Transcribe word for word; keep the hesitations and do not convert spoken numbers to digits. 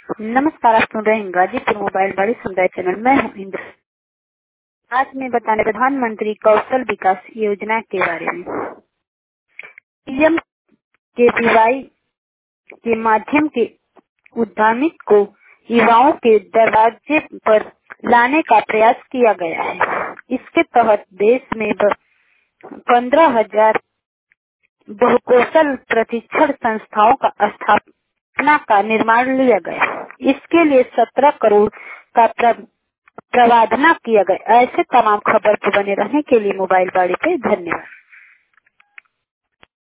नमस्कार, आप सुन रहे हैं गाजीपुर मोबाइल बड़ी समुदाय चैनल। मैं हूं इंद्र। आज मैं बताने प्रधानमंत्री कौशल विकास योजना के बारे में। पीएम केवीवाई के माध्यम के उद्यमित को युवाओं के दरवाजे पर लाने का प्रयास किया गया है। इसके तहत देश में पंद्रह हजार बहुकौशल प्रशिक्षण संस्थाओं का स्थापना का निर्माण लिया गया। इसके लिए सत्रह करोड़ का प्रावधान किया गया। ऐसे तमाम खबर पर बने रहने के लिए मोबाइल बाड़ी पे धन्यवाद।